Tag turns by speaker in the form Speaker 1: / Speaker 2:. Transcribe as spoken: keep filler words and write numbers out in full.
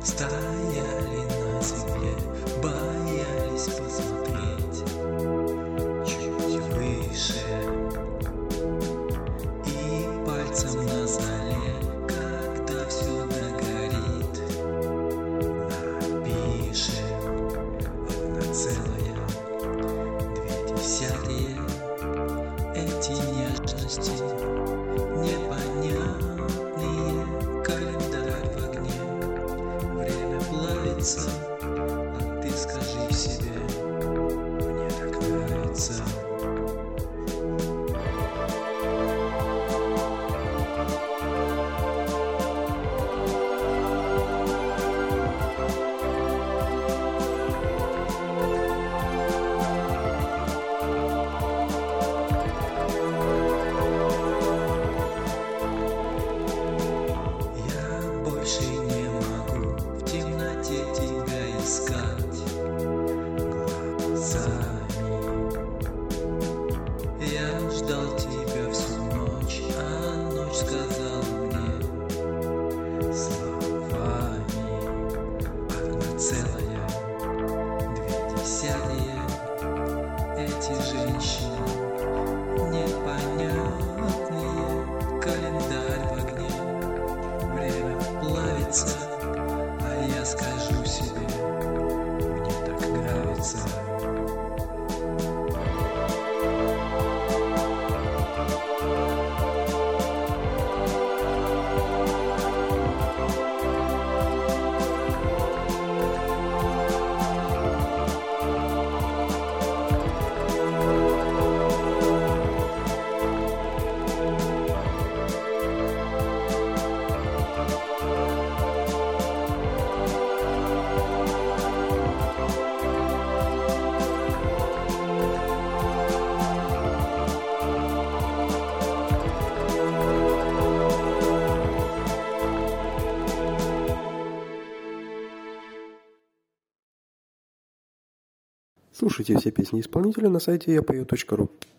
Speaker 1: Стояли на земле, боялись посмотреть чуть выше, и пальцем на зале, когда все догорит, напишем одна целая, две десятые. Эти нежности непонятные, календарь в огне, время плавится, а ты скажи себе, мне так нравится. Больше не могу в темноте тебя искать глазами. Я ждал тебя всю ночь, а ночь сказала мне словами одна целая, две десятые. Эти женщины непонятные, календарь в огне, время плавится, а я скажу себе, мне так нравится.
Speaker 2: Слушайте все песни исполнителя на сайте я пою точка ру.